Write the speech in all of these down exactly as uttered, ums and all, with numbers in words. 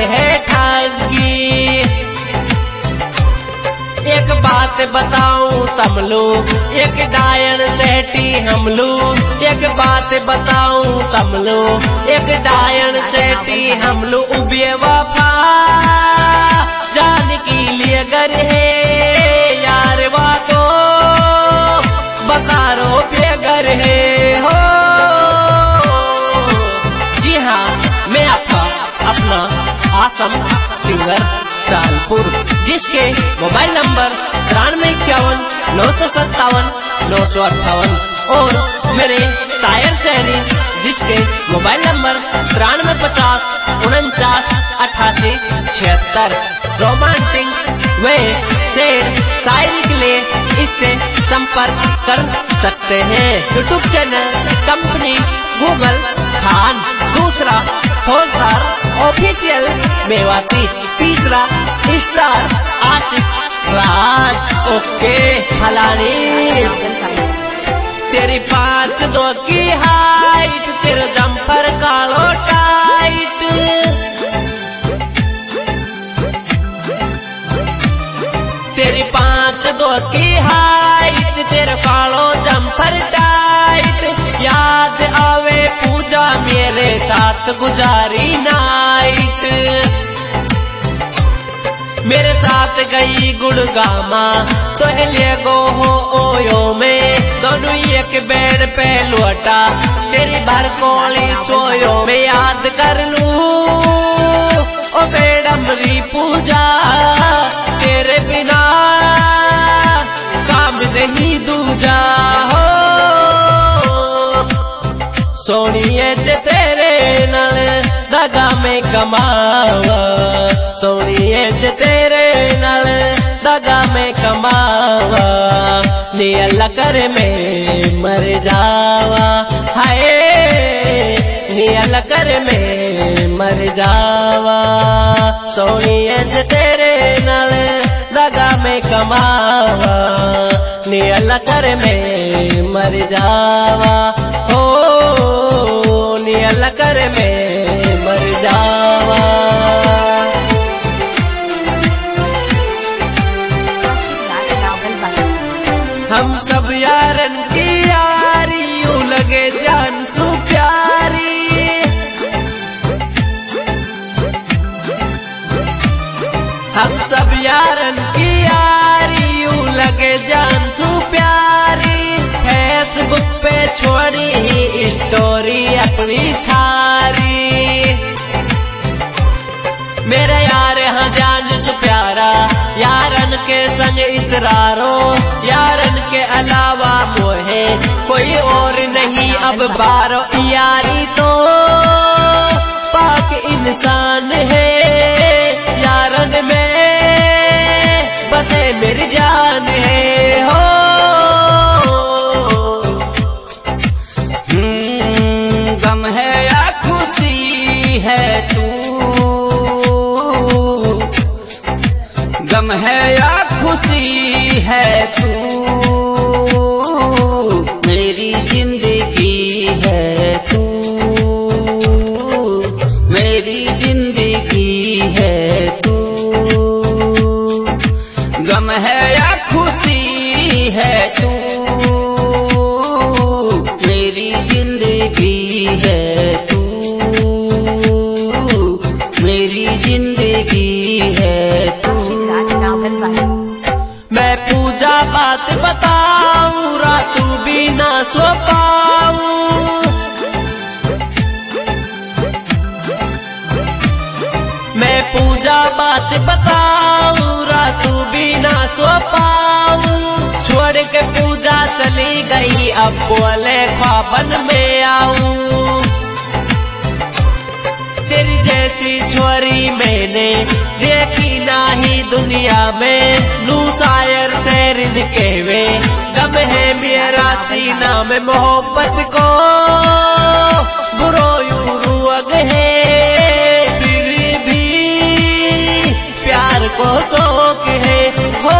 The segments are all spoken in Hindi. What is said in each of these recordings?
है ठगी। एक बात बताऊं तमलू, एक डायन सेठी हमलू। एक बात बताऊं तमलू, एक डायन सेठी हमलू। उबे वफा जान की लिए गर है यार वा तो बता रो बेगर है हो। जी हाँ, मैं आपका अपना आसम सिंगर सालपुर, जिसके मोबाइल नंबर तिरानवे इक्यावन नौ सौ सत्तावन नौ सौ अट्ठावन और मेरे शायर शहरी जिसके मोबाइल नंबर तिरानवे पचास उनचास अट्ठासी छिहत्तर। रोमांटिक वे शेर शायरी के लिए इससे संपर्क कर सकते हैं। YouTube channel company Google Khan, दूसरा फौजदार ऑफिशियल मेवाती, तीसरा स्टार आशिक राज। ओके फलानी तेरी पांच दो की हाइट, तेरा जंपर कालो टाइट। तेरी पांच दो की हाइट, तेरा कालो जंपर टाइट। याद आवे पूजा मेरे साथ गुजारी नाइट। मेरे साथ गई गुड़गामा तो ले गो हो ओयो में, दोनों एक बेड पे लौटा तेरी भर कोली सोयो में। याद कर लूं ओ बेडमरी पूजा, तेरे बिना काम नहीं दूजा हो। सोनिए च तेरे नल दगा में कमावा, सोनिए च तेरे नल दगा में कमावा। नियल कर में मर जावा, हाय नियल कर में मर जावा। सोनिए च तेरे नल दगा में कमावा, नियल कर में मर जावा हो। नियल कर में मर जावा। हम सब यारन की यारी यूं लगे जान सु प्यारी। हम सब यारन की यारी यूं लगे जान सु प्यारी। फेसबुक पे छोड़ी ही स्टोरी अपनी छारी। मेरे यार हाँ जान सु प्यारा, यारन के संग इतरारो। यारन के अलावा मोहे कोई और नहीं अब बारो। यारी तो पाक इंसान है, यारन में बसे मेरी जान है हो। गम है या खुशी है तू, गम है या खुशी है तू। मेरी जिंदगी है तू, मेरी जिंदगी है तू। गम है या खुशी है तू, मेरी जिंदगी है तू। मेरी जिंदगी है तू। मैं पूजा बात बताऊं, रातू भी ना सो पाऊं। मैं पूजा बात बताऊं, रातू भी ना सो पाऊं। छोड़ के पूजा चली गई, अब बोले ख्वाबन में आऊं। तेरी जैसी छोरी मैंने देखी नाही दुनिया में। नू शायर शेरिन कहवे, गम है मेरा सीना में मोहब्बत को बुरो यूं रुअग है। फिर भी प्यार को शौक है हो।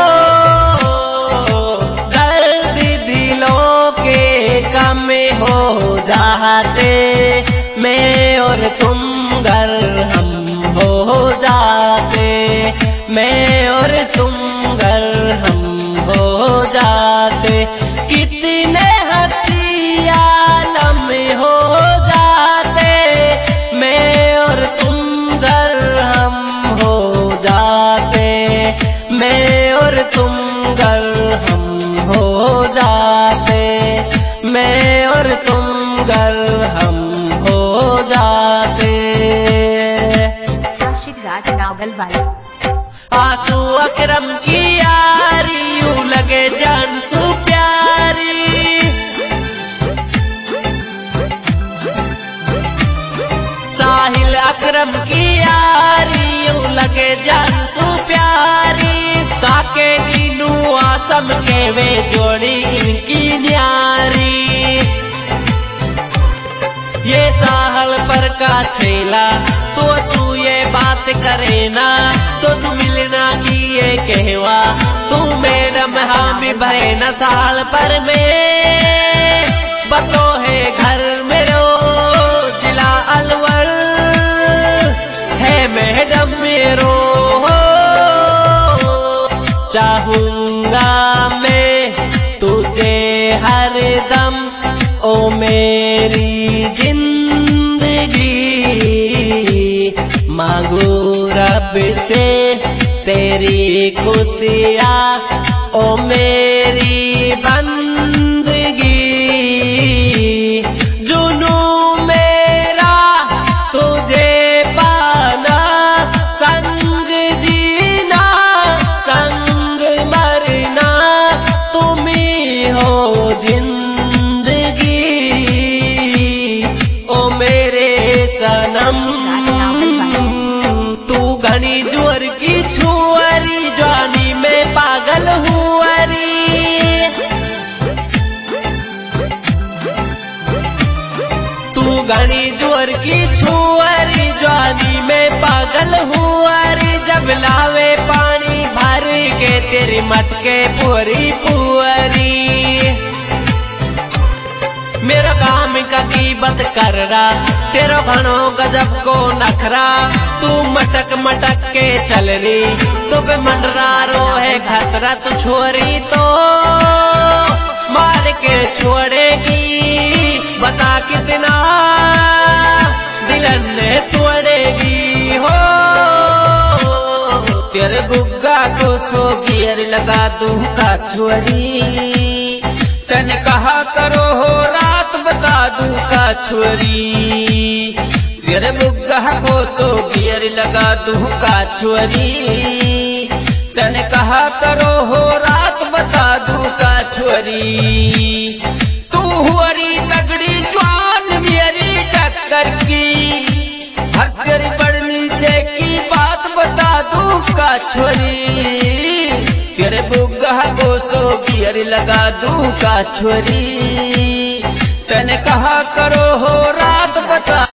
दर्द दिलों के कम हो जाते, मैं और तुम घर हम हो मैं और तुम घर हम हो जाते, कितने हंसी आलम हो जाते। मैं और तुम घर हम हो जाते, मैं और तुम घर हम हो जाते, मैं और तुम घर हम हो जाते। आशिक राज नावल वाले आंसू अकरम की यारी यूं लगे जान सु प्यारी, साहिल अकरम की यारी यूं लगे जान सु प्यारी। ताके नीनू आसम के वे जोड़ी इनकी न्यारी, ये साहल पर का छेला तो सू ये बात करे ना, तो सू मिलना की ये कहवा तू मैडम हामी भरे न साल पर में बसो है घर मेरो जिला अलवर है मैडम मेरो। चाहूंगा मैं तुझे हर दम ओ मेरी जिंदगी, मांगू रब से तेरी खुशियाँ ओ मेरी बंदगी। जुनू मेरा तुझे पाना, संग जीना संग मरना, तुम ही हो जिंदगी ओ मेरे सनम। तू घनी जोर की छुअरी जानी में पागल हुअरी, तू घनी जोर की छुअरी जानी में पागल हुअरी। जब लावे पानी भर के तेरी मटके पूरी पुअरी, मेरा काम का कीमत कर रहा तेरो घणो गजब को नखरा। तू मटक मटक के चल रही तो पे मंडरा रो है खतरा। तू छोरी तो मार के छोड़ेगी, बता कितना दिलन ने तोड़ेगी हो। तेरे गुग्गा को सो गियर लगा दूं का छोरी, तने कहा करो हो रात बता दूं का छोरी। तेरे बुग्गा को तो गियर लगा दूं का छोरी, तने कहा करो हो रात बता दूं का छोरी। तू हुअरी तगड़ी जवान मेरी टक्कर की, हर तेरी बड़ नीचे की बात बता दूं का छोरी। तेरे बुग्गा को सो गियर लगा दूं का छोरी, तने कहा करो हो रात बता